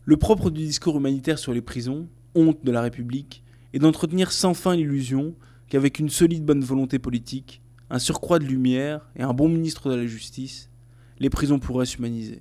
Le propre du discours humanitaire sur les prisons, honte de la République, est d'entretenir sans fin l'illusion qu'avec une solide bonne volonté politique, un surcroît de lumière et un bon ministre de la Justice, les prisons pourraient s'humaniser.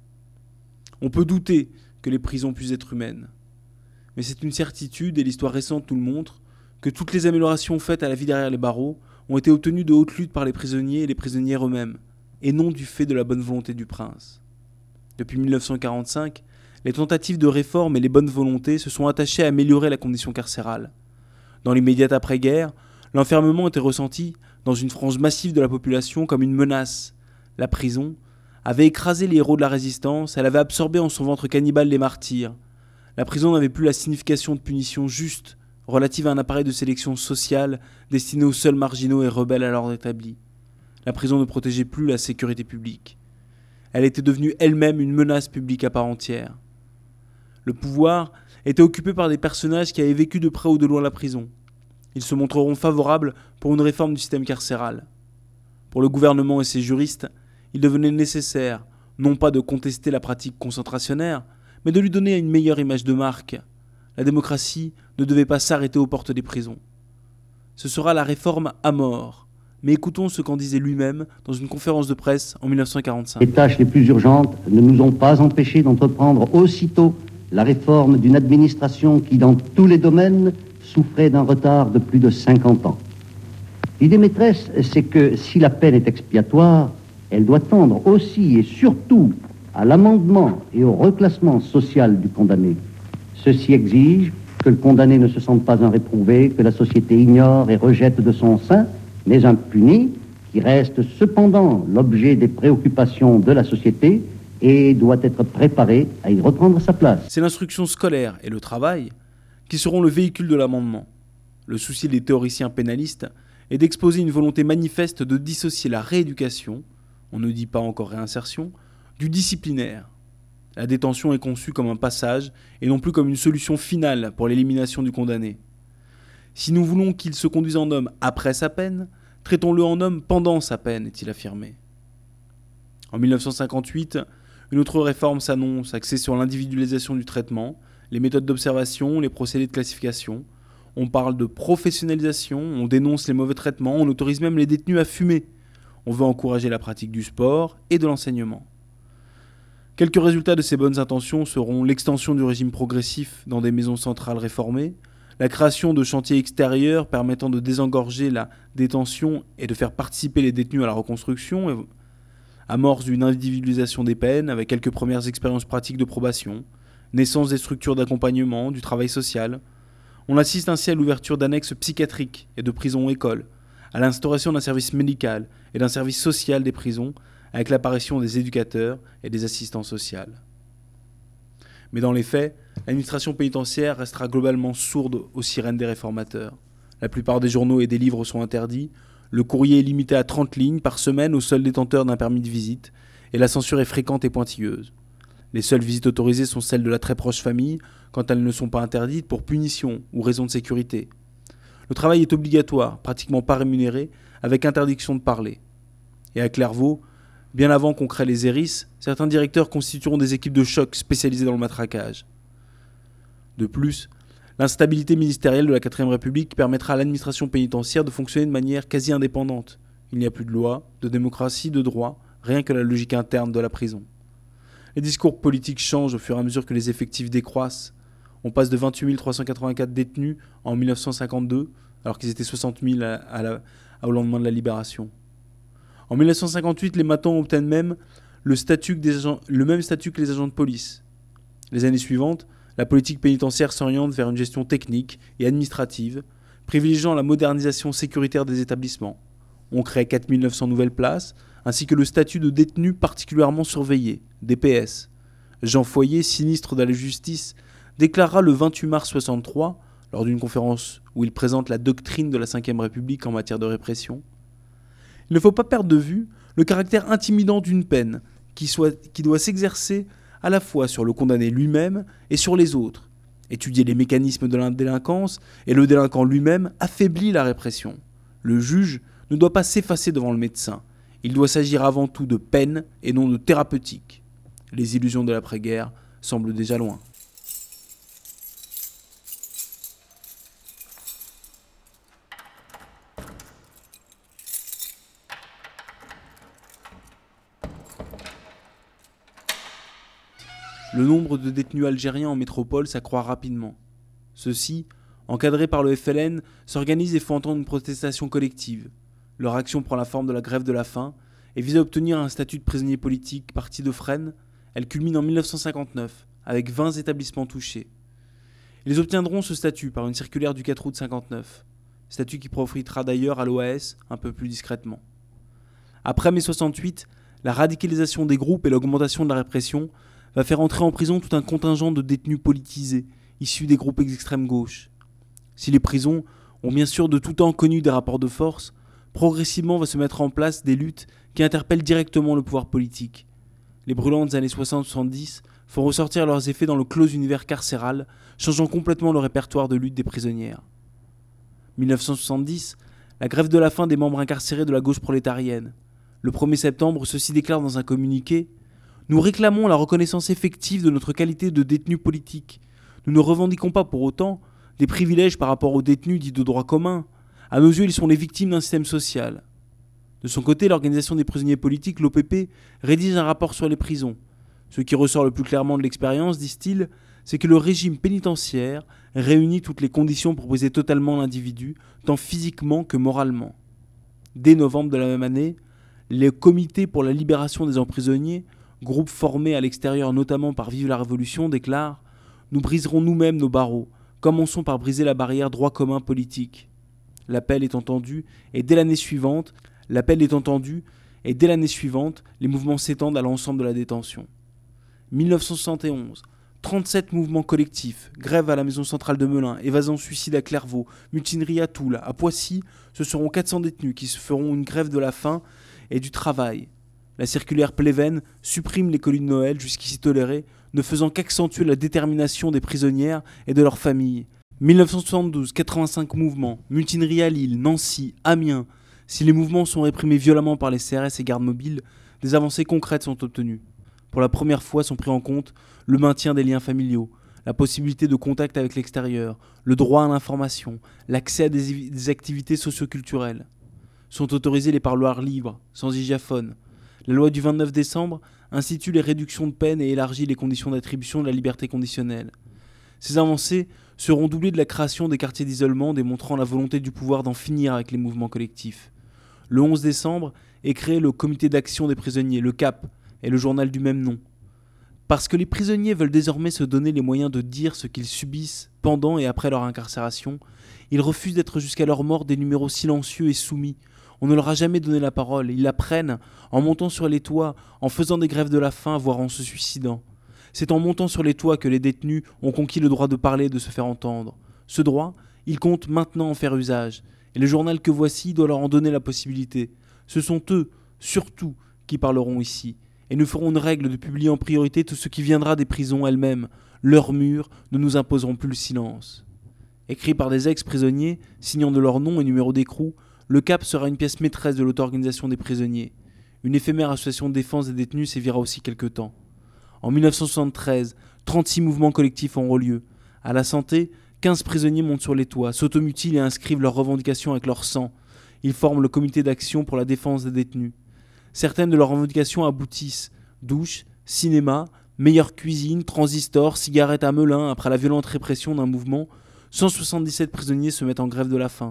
On peut douter que les prisons puissent être humaines, mais c'est une certitude, et l'histoire récente nous le montre, que toutes les améliorations faites à la vie derrière les barreaux ont été obtenues de haute lutte par les prisonniers et les prisonnières eux-mêmes, et non du fait de la bonne volonté du prince. Depuis 1945, les tentatives de réforme et les bonnes volontés se sont attachées à améliorer la condition carcérale. Dans l'immédiate après-guerre, l'enfermement était ressenti dans une frange massive de la population comme une menace. La prison avait écrasé les héros de la résistance, elle avait absorbé en son ventre cannibale les martyrs. La prison n'avait plus la signification de punition juste, relative à un appareil de sélection sociale destiné aux seuls marginaux et rebelles à l'ordre établi. La prison ne protégeait plus la sécurité publique. Elle était devenue elle-même une menace publique à part entière. Le pouvoir était occupé par des personnages qui avaient vécu de près ou de loin la prison. Ils se montreront favorables pour une réforme du système carcéral. Pour le gouvernement et ses juristes, il devenait nécessaire, non pas de contester la pratique concentrationnaire, mais de lui donner une meilleure image de marque. La démocratie ne devait pas s'arrêter aux portes des prisons. Ce sera la réforme à mort. Mais écoutons ce qu'en disait lui-même dans une conférence de presse en 1945. Les tâches les plus urgentes ne nous ont pas empêchés d'entreprendre aussitôt la réforme d'une administration qui, dans tous les domaines, souffrait d'un retard de plus de 50 ans. L'idée maîtresse, c'est que si la peine est expiatoire, elle doit tendre aussi et surtout à l'amendement et au reclassement social du condamné. Ceci exige que le condamné ne se sente pas un réprouvé, que la société ignore et rejette de son sein, mais un puni qui reste cependant l'objet des préoccupations de la société et doit être préparé à y reprendre sa place. C'est l'instruction scolaire et le travail qui seront le véhicule de l'amendement. Le souci des théoriciens pénalistes est d'exposer une volonté manifeste de dissocier la rééducation, on ne dit pas encore réinsertion, du disciplinaire. La détention est conçue comme un passage et non plus comme une solution finale pour l'élimination du condamné. Si nous voulons qu'il se conduise en homme après sa peine, traitons-le en homme pendant sa peine, est-il affirmé. En 1958, une autre réforme s'annonce, axée sur l'individualisation du traitement, les méthodes d'observation, les procédés de classification. On parle de professionnalisation, on dénonce les mauvais traitements, on autorise même les détenus à fumer. On veut encourager la pratique du sport et de l'enseignement. Quelques résultats de ces bonnes intentions seront l'extension du régime progressif dans des maisons centrales réformées, la création de chantiers extérieurs permettant de désengorger la détention et de faire participer les détenus à la reconstruction, amorce d'une individualisation des peines avec quelques premières expériences pratiques de probation, naissance des structures d'accompagnement, du travail social. On assiste ainsi à l'ouverture d'annexes psychiatriques et de prisons-écoles, à l'instauration d'un service médical et d'un service social des prisons, avec l'apparition des éducateurs et des assistants sociaux. Mais dans les faits, l'administration pénitentiaire restera globalement sourde aux sirènes des réformateurs. La plupart des journaux et des livres sont interdits, le courrier est limité à 30 lignes par semaine aux seuls détenteurs d'un permis de visite, et la censure est fréquente et pointilleuse. Les seules visites autorisées sont celles de la très proche famille, quand elles ne sont pas interdites pour punition ou raison de sécurité. Le travail est obligatoire, pratiquement pas rémunéré, avec interdiction de parler. Et à Clairvaux, bien avant qu'on crée les ERIS, certains directeurs constitueront des équipes de choc spécialisées dans le matraquage. De plus, l'instabilité ministérielle de la 4ème République permettra à l'administration pénitentiaire de fonctionner de manière quasi indépendante. Il n'y a plus de loi, de démocratie, de droit, rien que la logique interne de la prison. Les discours politiques changent au fur et à mesure que les effectifs décroissent. On passe de 28 384 détenus en 1952, alors qu'ils étaient 60 000 au lendemain de la libération. En 1958, les matons obtiennent même le même statut que les agents de police. Les années suivantes, la politique pénitentiaire s'oriente vers une gestion technique et administrative, privilégiant la modernisation sécuritaire des établissements. On crée 4 900 nouvelles places, ainsi que le statut de détenu particulièrement surveillé, DPS. Jean Foyer, ministre de la Justice, déclara le 28 mars 1963, lors d'une conférence où il présente la doctrine de la 5e République en matière de répression: il ne faut pas perdre de vue le caractère intimidant d'une peine qui doit s'exercer à la fois sur le condamné lui-même et sur les autres. Étudier les mécanismes de la délinquance et le délinquant lui-même affaiblit la répression. Le juge ne doit pas s'effacer devant le médecin. Il doit s'agir avant tout de peine et non de thérapeutique. Les illusions de l'après-guerre semble déjà loin. Le nombre de détenus algériens en métropole s'accroît rapidement. Ceux-ci, encadrés par le FLN, s'organisent et font entendre une protestation collective. Leur action prend la forme de la grève de la faim et vise à obtenir un statut de prisonnier politique parti de Fresnes. Elle culmine en 1959, avec 20 établissements touchés. Ils obtiendront ce statut par une circulaire du 4 août 1959, statut qui profitera d'ailleurs à l'OAS un peu plus discrètement. Après mai 68, la radicalisation des groupes et l'augmentation de la répression va faire entrer en prison tout un contingent de détenus politisés, issus des groupes extrême gauche. Si les prisons ont bien sûr de tout temps connu des rapports de force, progressivement va se mettre en place des luttes qui interpellent directement le pouvoir politique. Les brûlantes années 60-70 font ressortir leurs effets dans le clos univers carcéral, changeant complètement le répertoire de lutte des prisonnières. 1970, la grève de la faim des membres incarcérés de la gauche prolétarienne. Le 1er septembre, ceux-ci déclarent dans un communiqué « Nous réclamons la reconnaissance effective de notre qualité de détenus politiques. Nous ne revendiquons pas pour autant des privilèges par rapport aux détenus dits de droit commun. À nos yeux, ils sont les victimes d'un système social. » De son côté, l'organisation des prisonniers politiques, l'OPP, rédige un rapport sur les prisons. Ce qui ressort le plus clairement de l'expérience, disent-ils, c'est que le régime pénitentiaire réunit toutes les conditions pour briser totalement l'individu, tant physiquement que moralement. Dès novembre de la même année, les comités pour la libération des emprisonnés, groupe formé à l'extérieur notamment par Vive la Révolution, déclarent « Nous briserons nous-mêmes nos barreaux. Commençons par briser la barrière droit commun politique. » L'appel est entendu, et dès l'année suivante, les mouvements s'étendent à l'ensemble de la détention. 1971, 37 mouvements collectifs, grève à la maison centrale de Melun, évasion suicide à Clairvaux, mutinerie à Toul, à Poissy, ce seront 400 détenus qui se feront une grève de la faim et du travail. La circulaire Pleven supprime les colis de Noël jusqu'ici tolérés, ne faisant qu'accentuer la détermination des prisonnières et de leurs familles. 1972, 85 mouvements, mutinerie à Lille, Nancy, Amiens. Si les mouvements sont réprimés violemment par les CRS et gardes mobiles, des avancées concrètes sont obtenues. Pour la première fois sont pris en compte le maintien des liens familiaux, la possibilité de contact avec l'extérieur, le droit à l'information, l'accès à des activités socio-culturelles. Sont autorisés les parloirs libres, sans hygiaphone. La loi du 29 décembre institue les réductions de peine et élargit les conditions d'attribution de la liberté conditionnelle. Ces avancées seront doublées de la création des quartiers d'isolement démontrant la volonté du pouvoir d'en finir avec les mouvements collectifs. Le 11 décembre est créé le comité d'action des prisonniers, le CAP, et le journal du même nom. Parce que les prisonniers veulent désormais se donner les moyens de dire ce qu'ils subissent pendant et après leur incarcération, ils refusent d'être jusqu'à leur mort des numéros silencieux et soumis. On ne leur a jamais donné la parole, ils la prennent en montant sur les toits, en faisant des grèves de la faim, voire en se suicidant. C'est en montant sur les toits que les détenus ont conquis le droit de parler et de se faire entendre. Ce droit, ils comptent maintenant en faire usage, et le journal que voici doit leur en donner la possibilité. Ce sont eux, surtout, qui parleront ici, et nous ferons une règle de publier en priorité tout ce qui viendra des prisons elles-mêmes. Leurs murs ne nous imposeront plus le silence. Écrit par des ex-prisonniers, signant de leur nom et numéro d'écrou, le CAP sera une pièce maîtresse de l'auto-organisation des prisonniers. Une éphémère association de défense des détenus sévira aussi quelque temps. En 1973, 36 mouvements collectifs auront lieu. À la santé, 15 prisonniers montent sur les toits, s'automutilent et inscrivent leurs revendications avec leur sang. Ils forment le comité d'action pour la défense des détenus. Certaines de leurs revendications aboutissent. Douche, cinéma, meilleure cuisine, transistors, cigarettes à Melun. Après la violente répression d'un mouvement, 177 prisonniers se mettent en grève de la faim.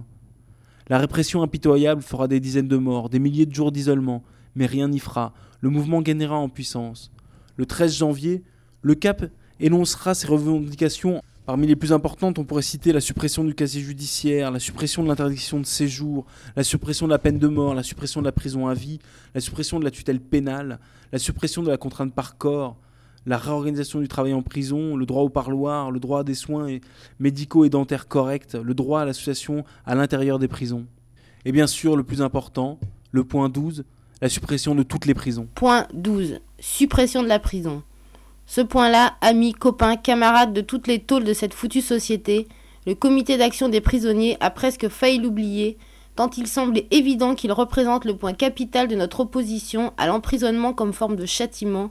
La répression impitoyable fera des dizaines de morts, des milliers de jours d'isolement, mais rien n'y fera. Le mouvement gagnera en puissance. Le 13 janvier, le CAP énoncera ses revendications. Parmi les plus importantes, on pourrait citer la suppression du casier judiciaire, la suppression de l'interdiction de séjour, la suppression de la peine de mort, la suppression de la prison à vie, la suppression de la tutelle pénale, la suppression de la contrainte par corps, la réorganisation du travail en prison, le droit au parloir, le droit à des soins médicaux et dentaires corrects, le droit à l'association à l'intérieur des prisons. Et bien sûr, le plus important, le point 12, la suppression de toutes les prisons. Point 12. Suppression de la prison. Ce point-là, amis, copains, camarades de toutes les tôles de cette foutue société, le comité d'action des prisonniers a presque failli l'oublier, tant il semblait évident qu'il représente le point capital de notre opposition à l'emprisonnement comme forme de châtiment,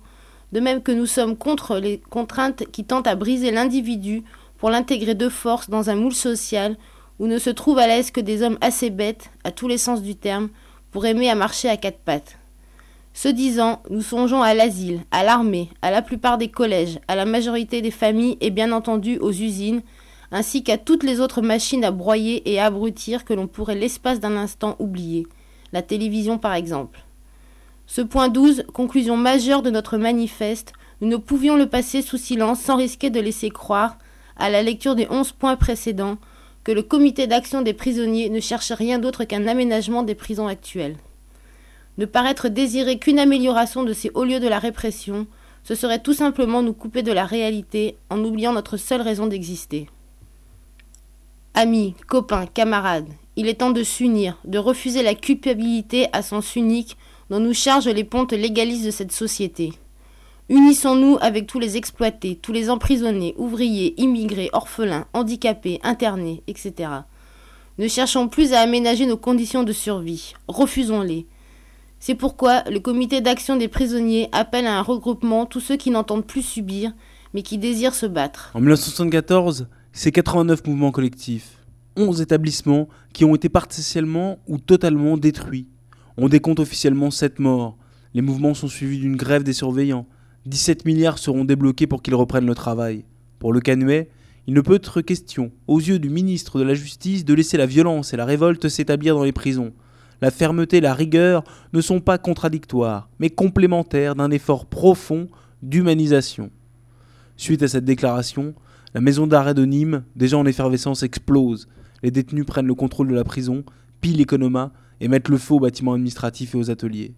de même que nous sommes contre les contraintes qui tentent à briser l'individu pour l'intégrer de force dans un moule social où ne se trouvent à l'aise que des hommes assez bêtes, à tous les sens du terme, pour aimer à marcher à quatre pattes. Ce disant, nous songeons à l'asile, à l'armée, à la plupart des collèges, à la majorité des familles et bien entendu aux usines, ainsi qu'à toutes les autres machines à broyer et à abrutir que l'on pourrait l'espace d'un instant oublier, la télévision par exemple. Ce point 12, conclusion majeure de notre manifeste, nous ne pouvions le passer sous silence sans risquer de laisser croire, à la lecture des 11 points précédents, que le comité d'action des prisonniers ne cherche rien d'autre qu'un aménagement des prisons actuelles. Ne paraître désirer qu'une amélioration de ces hauts lieux de la répression, ce serait tout simplement nous couper de la réalité en oubliant notre seule raison d'exister. Amis, copains, camarades, il est temps de s'unir, de refuser la culpabilité à sens unique dont nous chargent les pontes légalistes de cette société. Unissons-nous avec tous les exploités, tous les emprisonnés, ouvriers, immigrés, orphelins, handicapés, internés, etc. Ne cherchons plus à aménager nos conditions de survie, refusons-les. C'est pourquoi le comité d'action des prisonniers appelle à un regroupement tous ceux qui n'entendent plus subir, mais qui désirent se battre. En 1974, c'est 89 mouvements collectifs, 11 établissements qui ont été partiellement ou totalement détruits. On décompte officiellement 7 morts. Les mouvements sont suivis d'une grève des surveillants. 17 milliards seront débloqués pour qu'ils reprennent le travail. Pour Le Canuet, il ne peut être question, aux yeux du ministre de la Justice, de laisser la violence et la révolte s'établir dans les prisons. La fermeté et la rigueur ne sont pas contradictoires, mais complémentaires d'un effort profond d'humanisation. Suite à cette déclaration, la maison d'arrêt de Nîmes, déjà en effervescence, explose. Les détenus prennent le contrôle de la prison, pillent les conomas et mettent le feu aux bâtiments administratifs et aux ateliers.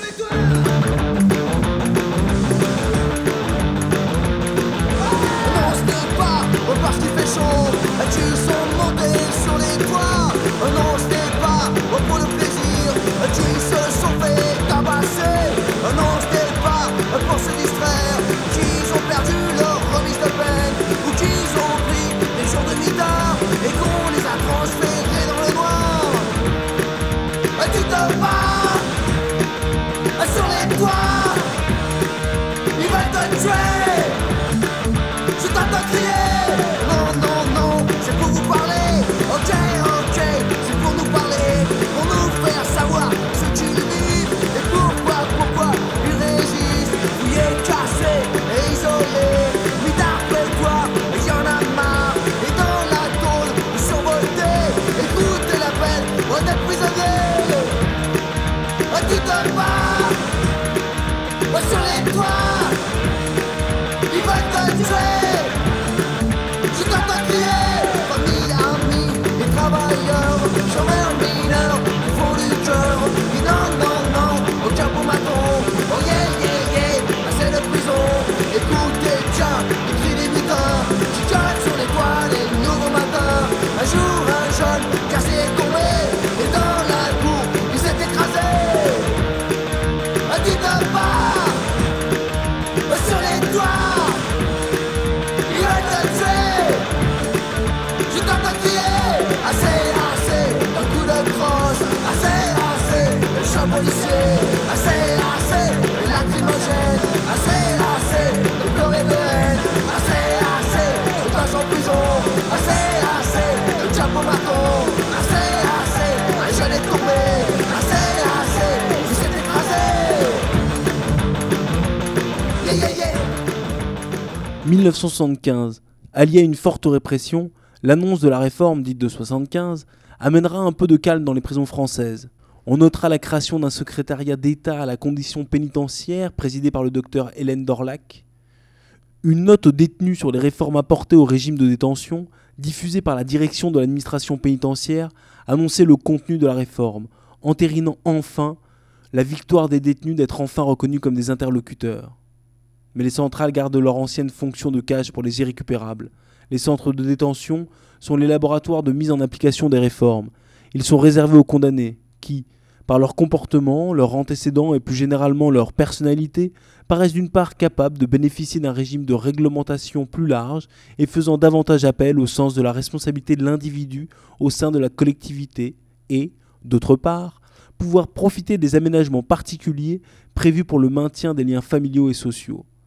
Parce qu'il fait chaud, tu sont montés sur les toits. Non, ce n'est pas pour le plaisir, qui se sont fait tabasser. Non, ce n'est pas pour se distraire, qu'ils ont perdu leur remise de peine, ou qu'ils ont pris des jours de mitard et qu'on les a transférés dans le noir. Tu te bats sur les toits, ils veulent te tuer. Je t'entends crier. Sur les toits, ils veulent te tuer. Je t'entends crier, famille, amis, les travailleurs, chômeurs, mineurs, ils font du cœur. Dis non, non, non, au capot maton. Oh yeah, yeah, yeah, c'est de prison. Écoutez, tiens, les cris des mutins qui collent sur les toits les nouveaux matins. Un jour, un jeune cassé est tombé, et dans la boue, il s'est écrasé. Dis de pas. Sur les toits, ils veulent te tuer. Je t'entends crier, assez, d'un coup de crosse. Assez, le chat policier. Assez, le lacrymogène. Assez, le pleurer de haine. Assez, je passe en prison. Assez, le diable au marteau. Assez, un jeune est tombé. Assez, il s'est écrasé. 1975, allié à une forte répression, l'annonce de la réforme dite de 75 amènera un peu de calme dans les prisons françaises. On notera la création d'un secrétariat d'État à la condition pénitentiaire présidé par le docteur Hélène Dorlac, une note aux détenus sur les réformes apportées au régime de détention, diffusée par la direction de l'administration pénitentiaire, annonçait le contenu de la réforme, entérinant enfin la victoire des détenus d'être enfin reconnus comme des interlocuteurs. Mais les centrales gardent leur ancienne fonction de cage pour les irrécupérables. Les centres de détention sont les laboratoires de mise en application des réformes. Ils sont réservés aux condamnés qui, par leur comportement, leurs antécédents et plus généralement leur personnalité, paraissent d'une part capables de bénéficier d'un régime de réglementation plus large et faisant davantage appel au sens de la responsabilité de l'individu au sein de la collectivité et, d'autre part, pouvoir profiter des aménagements particuliers prévus pour le maintien des liens familiaux et sociaux.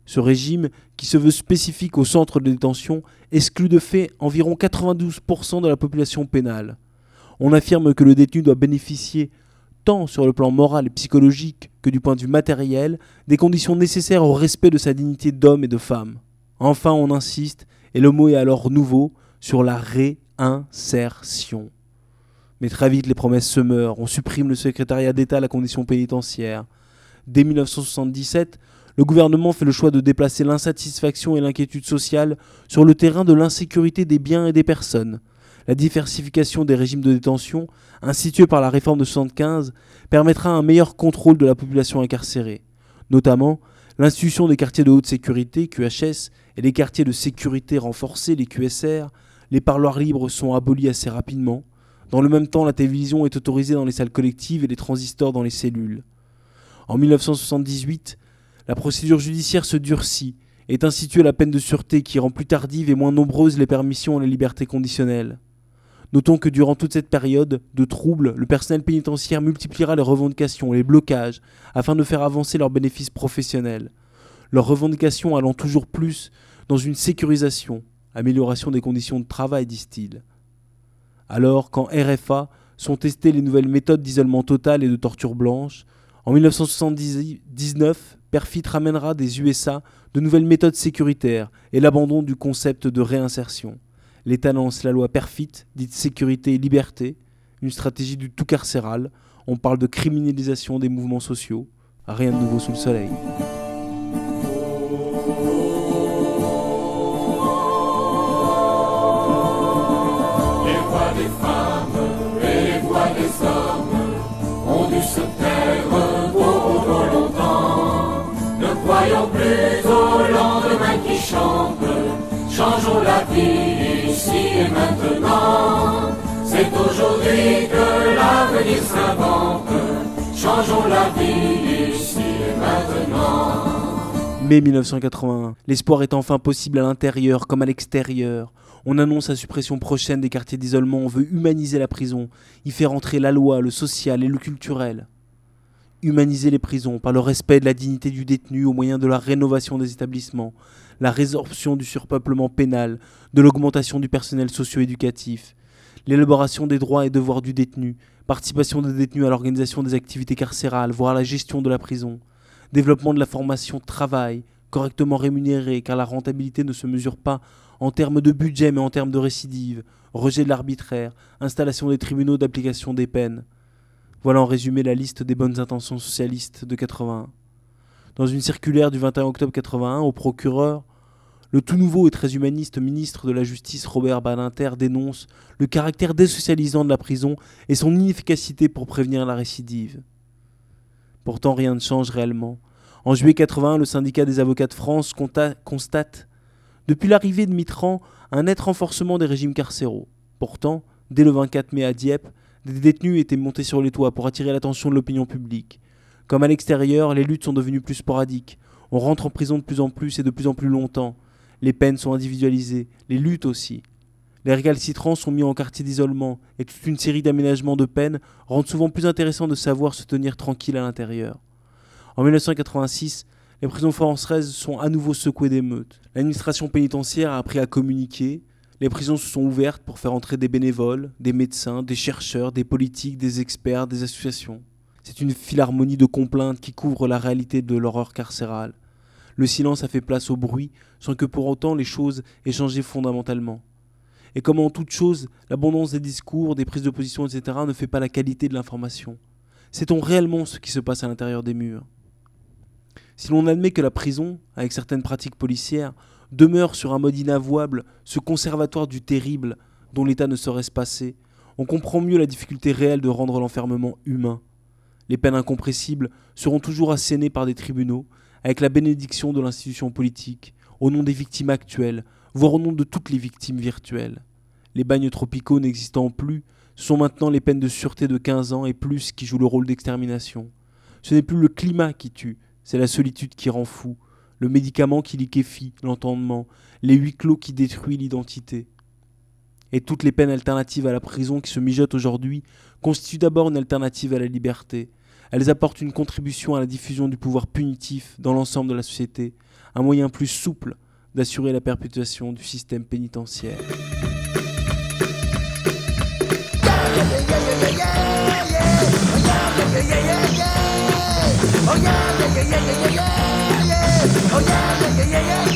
Ce régime, qui se veut spécifique aux centres de détention, exclut de fait environ 92% de la population pénale. On affirme que le détenu doit bénéficier, tant sur le plan moral et psychologique que du point de vue matériel, des conditions nécessaires au respect de sa dignité d'homme et de femme. Enfin, on insiste, et le mot est alors nouveau, sur la réinsertion. Mais très vite, les promesses se meurent. On supprime le secrétariat d'État à la condition pénitentiaire. Dès 1977, le gouvernement fait le choix de déplacer l'insatisfaction et l'inquiétude sociale sur le terrain de l'insécurité des biens et des personnes. La diversification des régimes de détention, instituée par la réforme de 1975, permettra un meilleur contrôle de la population incarcérée. Notamment, l'institution des quartiers de haute sécurité, QHS, et les quartiers de sécurité renforcée, les QSR, les parloirs libres sont abolis assez rapidement. Dans le même temps, la télévision est autorisée dans les salles collectives et les transistors dans les cellules. En 1978, la procédure judiciaire se durcit et est instituée la peine de sûreté qui rend plus tardives et moins nombreuses les permissions et les libertés conditionnelles. Notons que durant toute cette période de troubles, le personnel pénitentiaire multipliera les revendications et les blocages afin de faire avancer leurs bénéfices professionnels. Leurs revendications allant toujours plus dans une sécurisation, amélioration des conditions de travail, disent-ils. Alors, quand RFA sont testées les nouvelles méthodes d'isolement total et de torture blanche, en 1979, Perfit ramènera des USA de nouvelles méthodes sécuritaires et l'abandon du concept de réinsertion. L'État lance la loi Perfit, dite sécurité et liberté, une stratégie du tout carcéral. On parle de criminalisation des mouvements sociaux. Rien de nouveau sous le soleil. Les voix des femmes et les voix des hommes ont dû se taire beaucoup trop longtemps. Ne croyons plus au lendemain qui chante, changeons la vie ici et maintenant. C'est aujourd'hui que l'avenir s'invente, changeons la vie ici et maintenant. Mai 1981, l'espoir est enfin possible à l'intérieur comme à l'extérieur. On annonce la suppression prochaine des quartiers d'isolement, on veut humaniser la prison, y faire entrer la loi, le social et le culturel. Humaniser les prisons par le respect de la dignité du détenu au moyen de la rénovation des établissements, la résorption du surpeuplement pénal, de l'augmentation du personnel socio-éducatif, l'élaboration des droits et devoirs du détenu, participation des détenus à l'organisation des activités carcérales, voire la gestion de la prison, développement de la formation travail, correctement rémunérée car la rentabilité ne se mesure pas en termes de budget mais en termes de récidive, rejet de l'arbitraire, installation des tribunaux d'application des peines. Voilà en résumé la liste des bonnes intentions socialistes de 81. Dans une circulaire du 21 octobre 81 au procureur, le tout nouveau et très humaniste ministre de la Justice Robert Badinter dénonce le caractère désocialisant de la prison et son inefficacité pour prévenir la récidive. Pourtant rien ne change réellement. En juillet 81, le syndicat des avocats de France constate, depuis l'arrivée de Mitterrand, un net renforcement des régimes carcéraux. Pourtant, dès le 24 mai à Dieppe, des détenus étaient montés sur les toits pour attirer l'attention de l'opinion publique. Comme à l'extérieur, les luttes sont devenues plus sporadiques. On rentre en prison de plus en plus et de plus en plus longtemps. Les peines sont individualisées, les luttes aussi. Les récalcitrants sont mis en quartier d'isolement et toute une série d'aménagements de peine rendent souvent plus intéressant de savoir se tenir tranquille à l'intérieur. En 1986, les prisons françaises sont à nouveau secouées d'émeutes. L'administration pénitentiaire a appris à communiquer. Les prisons se sont ouvertes pour faire entrer des bénévoles, des médecins, des chercheurs, des politiques, des experts, des associations. C'est une philharmonie de complaintes qui couvre la réalité de l'horreur carcérale. Le silence a fait place au bruit, sans que pour autant les choses aient changé fondamentalement. Et comme en toute chose, l'abondance des discours, des prises de position, etc. ne fait pas la qualité de l'information. Sait-on réellement ce qui se passe à l'intérieur des murs ? Si l'on admet que la prison, avec certaines pratiques policières, demeure sur un mode inavouable ce conservatoire du terrible dont l'État ne saurait se passer, on comprend mieux la difficulté réelle de rendre l'enfermement humain. Les peines incompressibles seront toujours assénées par des tribunaux, avec la bénédiction de l'institution politique, au nom des victimes actuelles, voire au nom de toutes les victimes virtuelles. Les bagnes tropicaux n'existant plus, ce sont maintenant les peines de sûreté de 15 ans et plus qui jouent le rôle d'extermination. Ce n'est plus le climat qui tue, c'est la solitude qui rend fou, le médicament qui liquéfie l'entendement, les huis clos qui détruisent l'identité. Et toutes les peines alternatives à la prison qui se mijotent aujourd'hui constituent d'abord une alternative à la liberté. Elles apportent une contribution à la diffusion du pouvoir punitif dans l'ensemble de la société, un moyen plus souple d'assurer la perpétuation du système pénitentiaire. Oh yeah,